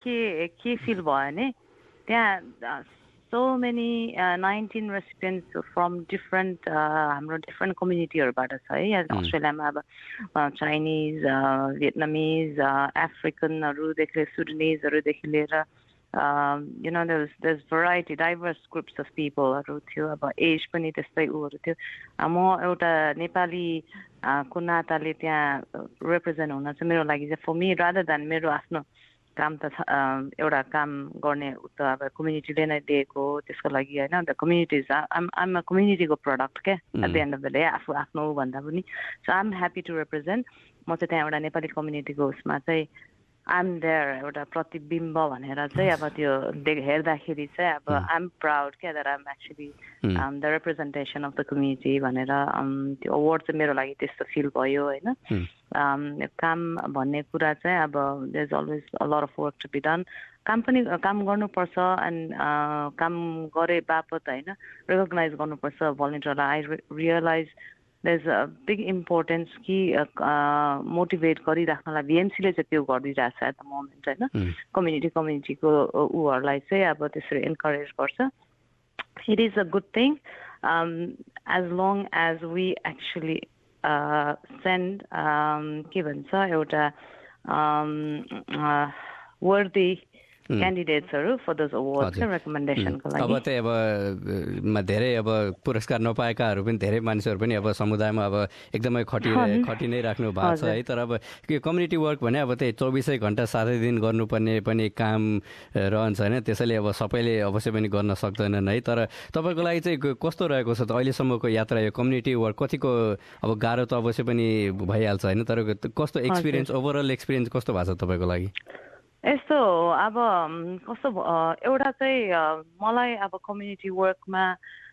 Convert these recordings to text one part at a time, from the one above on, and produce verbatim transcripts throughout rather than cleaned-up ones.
के के फिल भयो भने त्यहाँ so many uh, nineteen recipients from different uh, हाम्रो different communityहरुबाट छ है अस्ट्रेलियामा अब चाइनिज भियतनामिज अफ्रिकनहरु देखि लिएर सुडानिजहरु देखि लिएर you know there's there's variety diverse groups of people हरु थियो अब एज पनि त्यस्तै उहरु थियो म एउटा नेपाली को नाताले त्यहाँ रिप्रेजेन्ट हुन चाहिँ मेरो लागि चाहिँ for me rather than मेरो आफ्नो काम त एउटा काम गर्ने त अब कम्युनिटीले नै दिएको त्यसको लागि हैन the communities um um uh कम्युनिटीको प्रोडक्ट के at the end of the day आफू आफ्नो भन्दा पनि so I am happy to represent म चाहिँ त्यहाँ एउटा नेपाली कम्युनिटीको उसमा चाहिँ आइ एम देयर एउटा प्रतिबिम्ब भनेर चाहिँ अब त्यो हेर्दाखेरि चाहिँ अब आइ एम प्राउड के that I am actually the representation of the community भनेर त्यो अवार्ड चाहिँ मेरो लागि त्यस्तो फिल भयो हैन काम भन्ने कुरा चाहिँ अब there is always a lot of work to be done काम पनि काम गर्नुपर्छ एन्ड काम गरे बापत हैन रिकग्नाइज गर्नुपर्छ भलन्टियरलाई I realise there's a big importance कि मोटिभेट गरिराख्नलाई बीएमसीले चाहिँ त्यो गरिरहेछ एट द मोमेन्ट हैन कम्युनिटी कम्युनिटीको उहरुलाई चाहिँ अब त्यसरी एन्करेज गर्छ it is a good thing um, as long as we actually uh, send um, के भन्छ एउटा um, uh, worthy क्यान्डिडेट्सहरु फर दोज अवार्ड्स एन्ड रेकमेन्डेसनको लागि अब चाहिँ अब धेरै अब पुरस्कार नपाएकाहरु पनि धेरै मानिसहरु पनि अब समुदायमा अब एकदमै खटि खटि नै राख्नु भएको छ है तर अब कम्युनिटी वर्क भने अब त्यही चौबिसै घण्टा सातै दिन गर्नुपर्ने पनि काम रहन्छ हैन त्यसैले अब सबैले अवश्य पनि गर्न सक्दैनन् है तर तपाईको लागि चाहिँ कस्तो रहेको छ त अहिलेसम्मको यात्रा यो कम्युनिटी वर्क कतिको अब गाह्रो त अवश्य पनि भइहाल्छ हैन तर कस्तो एक्सपिरियन्स ओभरअल एक्सपिरियन्स कस्तो भएको छ तपाईको लागि यस्तो अब कस्तो एउटा चाहिँ मलाई अब कम्युनिटी वर्कमा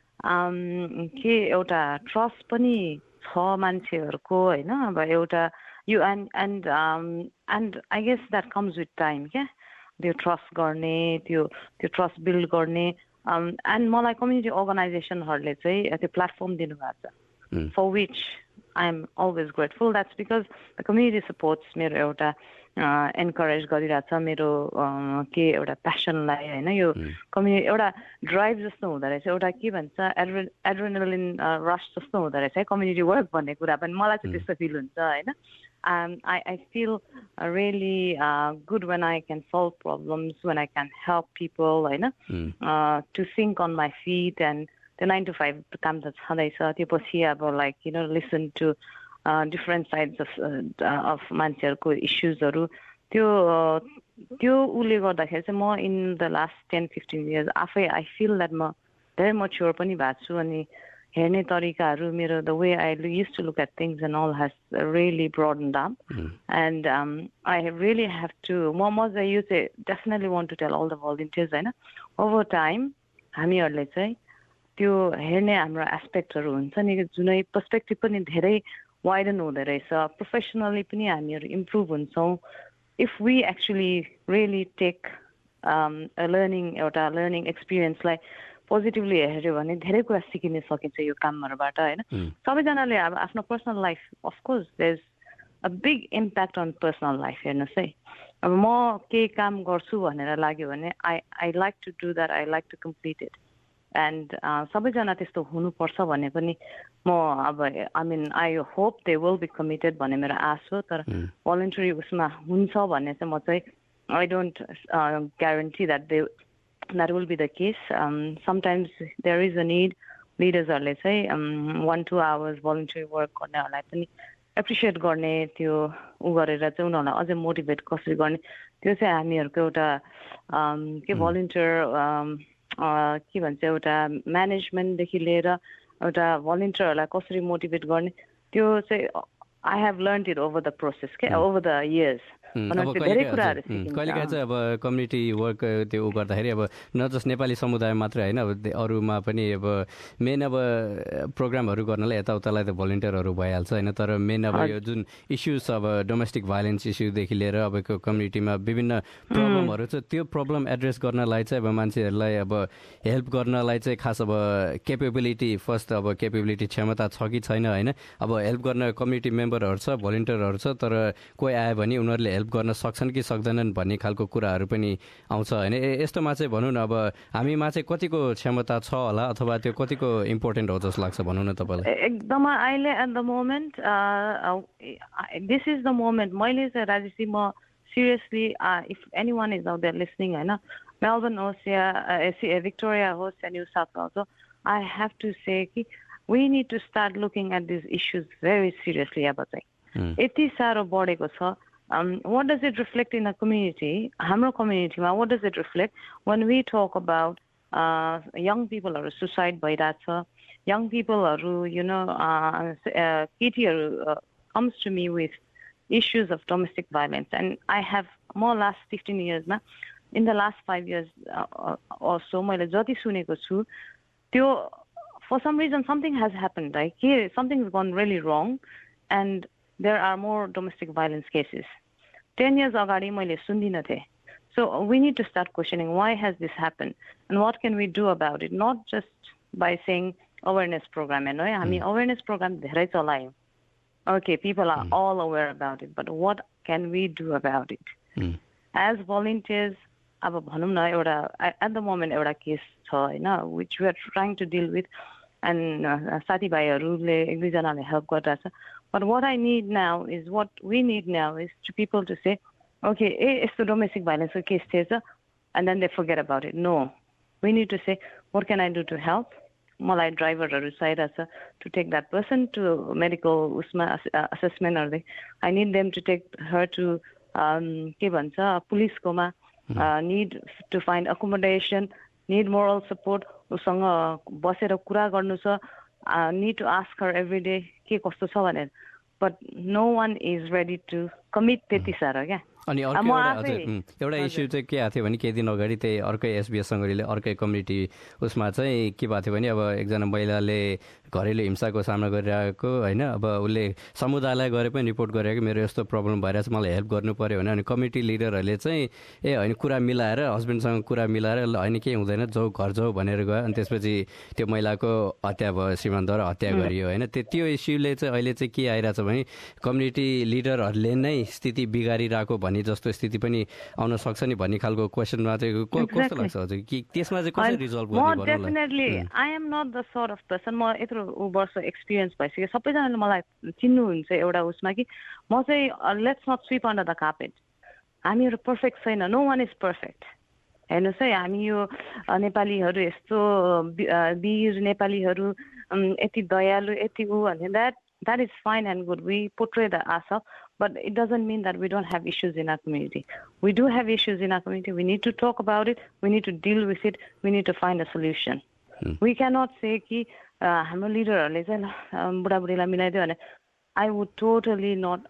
के एउटा ट्रस्ट पनि छ मान्छेहरुको हैन अब एउटा you and and and I guess that comes with time क्या त्यो ट्रस्ट गर्ने त्यो त्यो ट्रस्ट बिल्ड गर्ने एन्ड मलाई कम्युनिटी अर्गनाइजेसनहरुले चाहिँ त्यो प्लेटफर्म दिनुभएको छ for which I am always grateful that's because the community supports मेरो एउटा एन्करेज गरिरहेछ मेरो के एउटा प्यासनलाई हैन यो कम्युनिटी एउटा ड्राइभ जस्तो हुँदो रहेछ एउटा के भन्छ एड्रेनलिन रश जस्तो हुँदो रहेछ है कम्युनिटी वर्क भन्ने कुरा पनि मलाई चाहिँ त्यस्तो फिल हुन्छ हैन I I feel really good when I can solve problems when I can help people हैन to think on my feet and त्यो नाइन टु फाइभ काम त छँदैछ त्यो पछि अब like you know listen to different sides of of मान्छेहरूको इस्युजहरू त्यो त्यो उसले गर्दाखेरि चाहिँ म in the last ten fifteen years आफै आई फिल द्याट म धेरै मच्योर पनि भएको छु अनि हेर्ने तरिकाहरू मेरो the way I use to look at things and all has really broadened up and I really have to म म चाहिँ यो चाहिँ definitely want to tell all the volunteers होइन ओभर टाइम हामीहरूले चाहिँ त्यो हेर्ने हाम्रो एस्पेक्टहरू हुन्छ नि जुनै पर्सपेक्टिभ पनि धेरै वाइडन हुँदो रहेछ प्रोफेसनली पनि हामीहरू इम्प्रुभ हुन्छौँ if we actually really take learning एउटा लर्निङ एक्सपिरियन्सलाई पोजिटिभली हेऱ्यो भने धेरै कुरा सिकिन सकिन्छ यो कामहरूबाट होइन सबैजनाले अब आफ्नो personal life of course there is a big impact on personal life हेर्नुहोस् है अब म केही काम गर्छु भनेर लाग्यो भने I I like to do that I like to complete it and सबैजना त्यस्तो हुनुपर्छ भन्ने पनि म अब I mean I hope they will be committed भन्ने मेरो आश हो तर भलन्टरी उसमा हुन्छ भन्ने चाहिँ म चाहिँ I don't guarantee that they that will be the case sometimes there is a need लिडर्सहरूले चाहिँ one two hours voluntary work गर्नेहरूलाई पनि एप्रिसिएट गर्ने त्यो उ गरेर चाहिँ उनीहरूलाई अझै मोटिभेट कसरी गर्ने त्यो चाहिँ हामीहरूको एउटा के भलन्टियर के भन्छ एउटा म्यानेजमेन्टदेखि लिएर एउटा भलन्टियरहरूलाई कसरी मोटिभेट गर्ने त्यो चाहिँ I have learn it over the process के ओभर द इयर्स धेरै कुराहरू कहिलेकाहीँ चाहिँ अब कम्युनिटी वर्क त्यो उ गर्दाखेरि अब न जस्ट नेपाली समुदाय मात्रै होइन अब अरूमा पनि अब मेन अब प्रोग्रामहरू गर्नलाई यताउतालाई त भलिन्टियरहरू भइहाल्छ होइन तर मेन अब यो जुन इस्युज अब डोमेस्टिक भाइलेन्स इस्युदेखि लिएर अब कम्युनिटीमा विभिन्न प्रब्लमहरू छ त्यो प्रब्लम एड्रेस गर्नलाई चाहिँ अब मान्छेहरूलाई अब हेल्प गर्नलाई चाहिँ खास अब केपेबिलिटी फर्स्ट अब केपेबिलिटी क्षमता छ कि छैन होइन अब हेल्प गर्न कम्युनिटी मेम्बरहरू छ भलिन्टियरहरू छ तर कोही आयो भने उनीहरूले हेल्प गर्न सक्छन् कि सक्दैनन् भन्ने खालको कुराहरू पनि आउँछ होइन। यस्तोमा चाहिँ भनौँ न अब हामीमा चाहिँ कतिको क्षमता छ होला अथवा त्यो कतिको इम्पोर्टेन्ट हो जस्तो लाग्छ भनौँ न तपाईँलाई? एकदमै अहिले at the moment this is the moment मैले चाहिँ राजेशजी म seriously if anyone is out there listening होइन, मेलबर्न होस् या भिक्टोरिया होस् या न्यू साउथ वेल्स हो, आई हेभ टु से कि we need to start looking at this issue very seriously. अब चाहिँ यति साह्रो बढेको छ। What does it reflect in a community? हाम्रो कम्युनिटीमा what does it reflect when we talk about young पिपलहरू सुसाइड भइरहेछ, young people are, you know, uh, uh, केटीहरू uh, comes to me with issues of domestic violence, and I have more last fifteen years na, in the last five years uh, or so, मैले जति सुनेको छु त्यो for some reason something has happened, like here something has gone really wrong, and there are more domestic violence cases. ten years अगाडि मैले सुन्दिनँ थिएँ. So we need to start questioning why has this happened and what can we do about it, not just by saying awareness program. And I mean, awareness program धेरै चलायौँ. Okay, people are mm. all aware about it, but what can we do about it? Mm. As volunteers, अब भनौँ न एउटा at the moment एउटा case छ हैन, which we are trying to deal with, and uh, साथीभाइहरूले एक दुईजनाले help गरिरहेछ. But what I need now is, what we need now is to people to say, okay, eh, यस्तो domestic violence case थिएछ, and then they forget about it. No, we need to say, what can I do to help? मलाई ड्राइभरहरू चाहिरहेछ to take that person to medical उसमा assessment, or they, I need them to take her to um, के भन्छ पुलिसकोमा, uh, need to find accommodation, need moral support, उसँग बसेर कुरा गर्नु छ, uh, need to ask her every day के कस्तो छ भनेर. But no one is ready to commit त्यति साह्रो क्या. अनि अर्को एउटा हजुर एउटा इस्यु चाहिँ के आएको थियो भने केही दिन अगाडि त्यही अर्कै एसबिएस सङ्गठनले अर्कै कम्युनिटी उसमा चाहिँ के भएको थियो भने अब एकजना महिलाले घरेलु हिंसाको सामना गरिरहेको होइन, अब उसले समुदायलाई गरे पनि रिपोर्ट गरेको मेरो यस्तो प्रब्लम भइरहेछ मलाई हेल्प गर्नु पर्यो भने, अनि कम्युनिटी लिडरहरूले चाहिँ ए होइन कुरा मिलाएर हस्बेन्डसँग कुरा मिलाएर होइन केही हुँदैन जाऊ घर जाऊ भनेर गयो, अनि त्यसपछि त्यो महिलाको हत्या भयो, श्रीमानद्वारा हत्या गरियो होइन. त्यो इस्युले चाहिँ अहिले चाहिँ के आइरहेछ भने कम्युनिटी लिडरहरूले नै स्थिति बिगारिरहेको भन्ने जस्तो स्थिति पनि आउन सक्छ नि भन्ने खालको क्वेसनमा चाहिँ कस्तो लाग्छ हजुर कि त्यसमा चाहिँ कसरी रिजल्भ गर्ने भन्नु होला? Definitely I am not the sort of person, म यत्रो वर्ष एक्सपिरियन्स भइसक्यो, सबैजनाले मलाई चिन्नुहुन्छ एउटा उसमा कि म चाहिँ let's not sweep under the carpet. हामीहरू पर्फेक्ट छैन, नो वान इज पर्फेक्ट. हेर्नुहोस् है, हामी यो नेपालीहरू यस्तो वीर नेपालीहरू यति दयालु यति ऊ भने that that is fine and good. We portray that ourselves, but it doesn't mean that we don't have issues in our community. We do have issues in our community. We need to talk about it. We need to deal with it. We need to find a solution. Hmm. We cannot say कि हाम्रो लिडरहरूले चाहिँ बुढाबुढीलाई मिलाइदियो भने I would totally not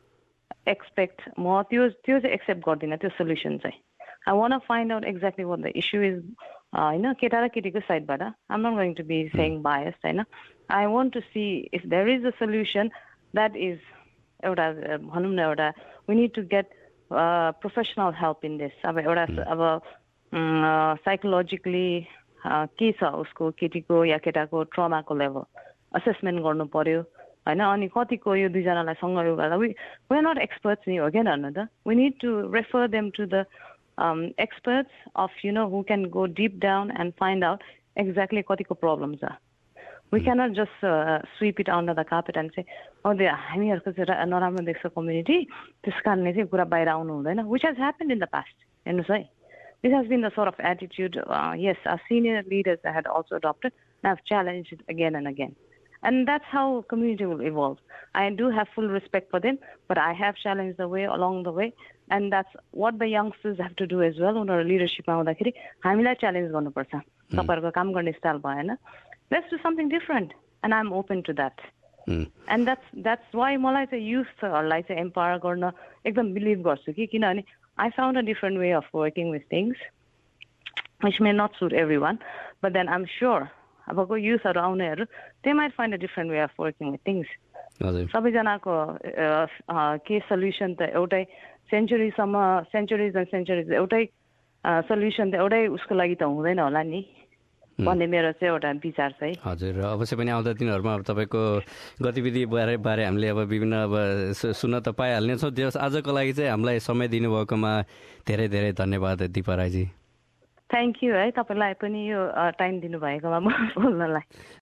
expect म त्यो त्यो चाहिँ accept गर्दिनँ त्यो solution चाहिँ. I want to find out exactly what the issue is. होइन केटा र केटीको साइडबाट I'm not going to be saying biased होइन. I want to see if there is a solution that is एउटा भनौँ न एउटा we need to get uh, professional help in this. अब एउटा अब psychologically के छ उसको केटीको या केटाको ट्रमाको लेभल असेसमेन्ट गर्नु पर्यो होइन. अनि कतिको यो दुईजनालाई सँग यो गर्दा we we are not experts नि हो क्या न त. We need to refer them to the um, experts of you know who can go deep down and find out exactly कतिको problems are. We cannot just uh, sweep it under the carpet and say, oh, the हामीहरूको चाहिँ नराम्रो देख्छ community त्यस कारणले चाहिँ कुरा बाहिर आउनु हुँदैन, which has happened in the past. हेर्नुहोस् है, this has been the sort of attitude, uh, yes, our senior leaders had also adopted and have challenged it again and again. And that's how community will evolve. I do have full respect for them, but I have challenged the way along the way, and that's what the youngsters have to do as well. उनीहरू लिडरसिपमा आउँदाखेरि हामीलाई challenge गर्नुपर्छ, तपाईँहरूको काम गर्ने style भएन. Let's do something different, and I'm open to that. Mm. And that's that's why मलाई चाहिँ युथहरूलाई चाहिँ एम्पावर गर्न एकदम बिलिभ गर्छु कि किनभने I found a different way of working with things, which may not suit everyone, but then I'm sure अबको युथहरू आउनेहरू they might find a different way of working with things. सबैजनाको के सल्युसन त एउटै सेन्चुरीसम्म सेन्चुरिज एन्ड सेन्चुरिज एउटै solution त एउटै उसको लागि त हुँदैन होला नि. भन्ने मेरो चाहिँ एउटा विचार छ है। हजुर, अवश्य पनि आउँदा दिनहरूमा अब तपाईँको गतिविधि बारे बारे हामीले अब विभिन्न अब सुन्न त पाइहाल्ने छौँ। त्यस आजको लागि चाहिँ हामीलाई समय दिनुभएकोमा धेरै धेरै धन्यवाद दिपा राईजी। थ्याङ्क यू है, तपाईँलाई पनि यो टाइम दिनुभएकोमा बोल्नलाई।